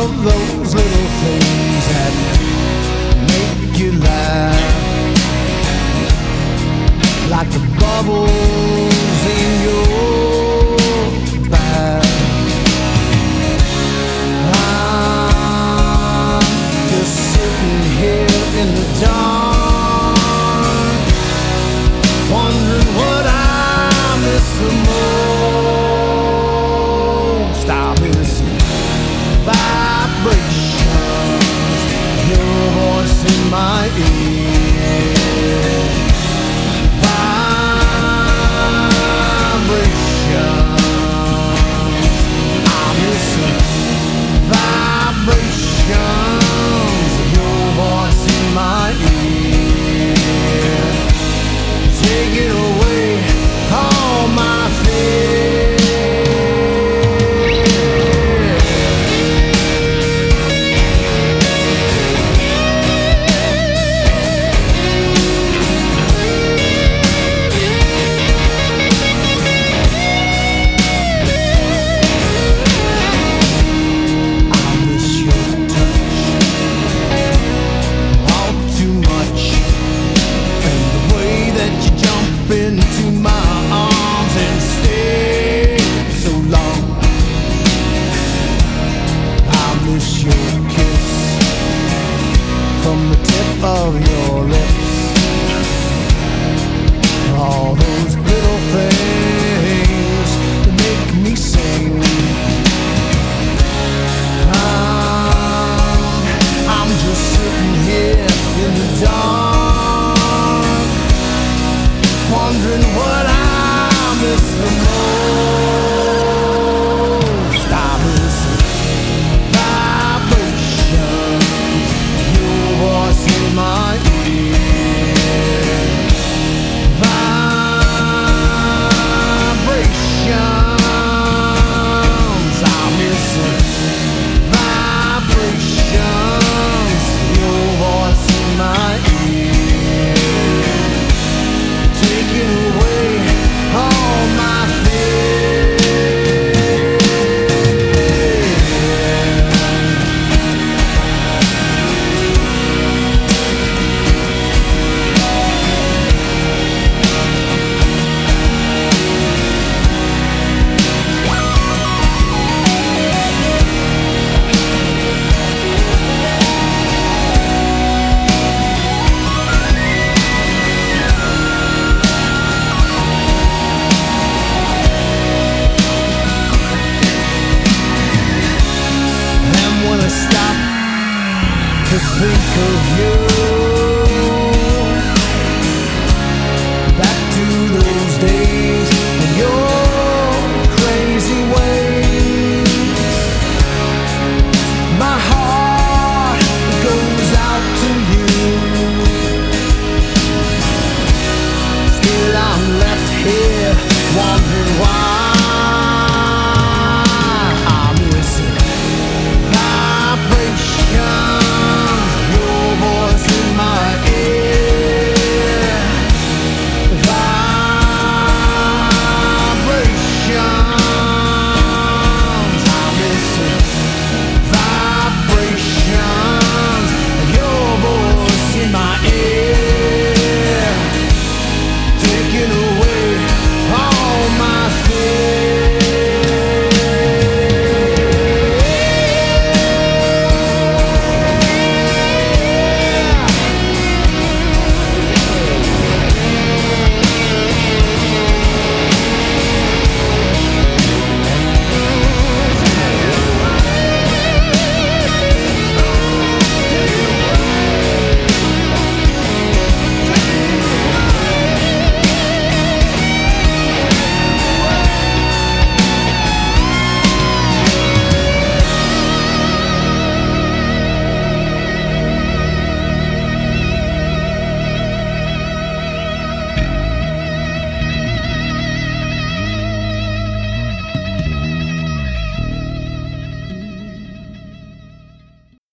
of those little things that make you laugh, like the bubbles in your bath. I'm just sitting here in the dark, wondering what I miss the most. I miss vibrations, your voice in my ear. Vibrations, I miss vibrations, your voice in my ear. Taking away all my fear. Into my arms and stay so long. I miss your kiss from the tip of your lips. All those little things that make me sing. I'm just sitting here in the dark, wondering what I miss the most. I miss vibrations, your voice in my ear. Vibrations, I miss vibrations, your voice in my ear. Taking away all my fear. And when I stop to think of you,